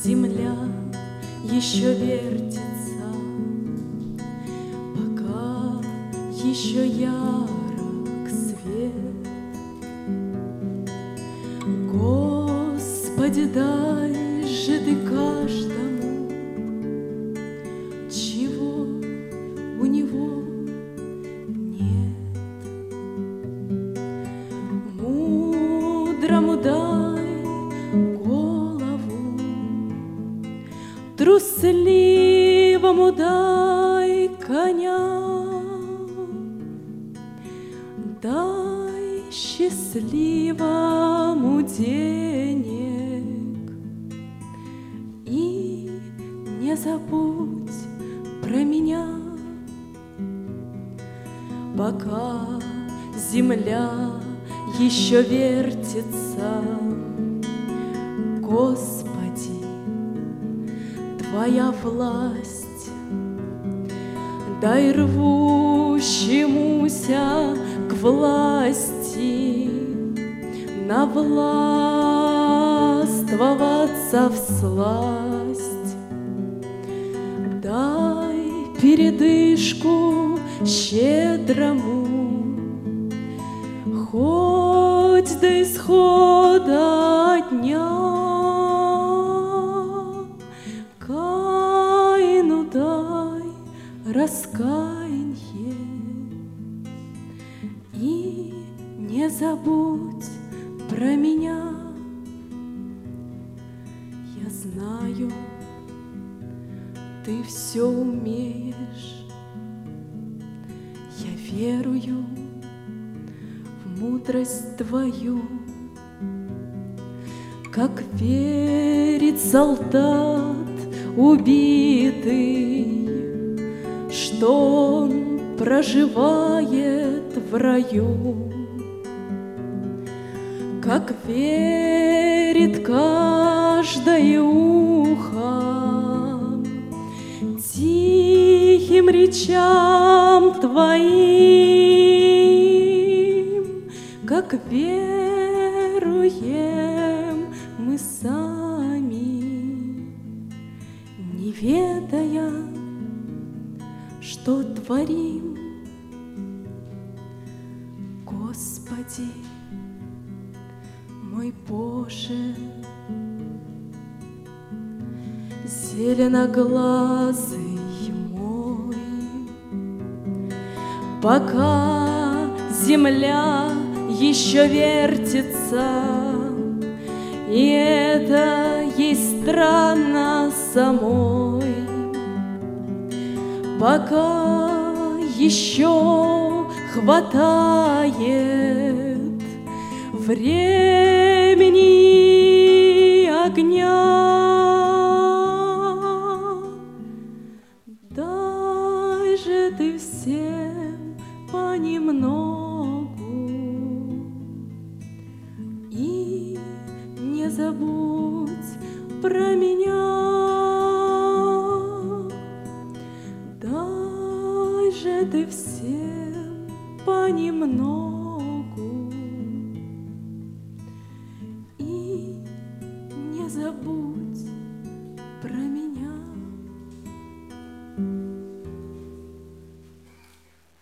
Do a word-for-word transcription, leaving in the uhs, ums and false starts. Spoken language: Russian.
земля еще вертится, пока еще ярок свет. Господи, дай же ты каждому, чего у него нет. Мудрому дай голову, трусливому дай коня, дай счастливому денег и не забудь про меня. Пока земля еще вертится, Господи, Твоя власть, дай рвущемуся к власти навластвоваться всласть. Дай передышку щедрому, хоть до исхода дня. Каину дай раскаянье и не забудь про меня. Я знаю, ты все умеешь, я верую в мудрость Твою, как верит солдат убитый, что он проживает в раю, как верит каждое ухо тихим речам Твоим, как веруем мы сами, не ведая, что творим. Господи, мой Боже, зеленоглазый мой, пока земля еще вертится, и это ей странно самой, пока еще хватает времени и огня, дай же ты всем понемногу и не забудь про меня. Дай же ты всем понемногу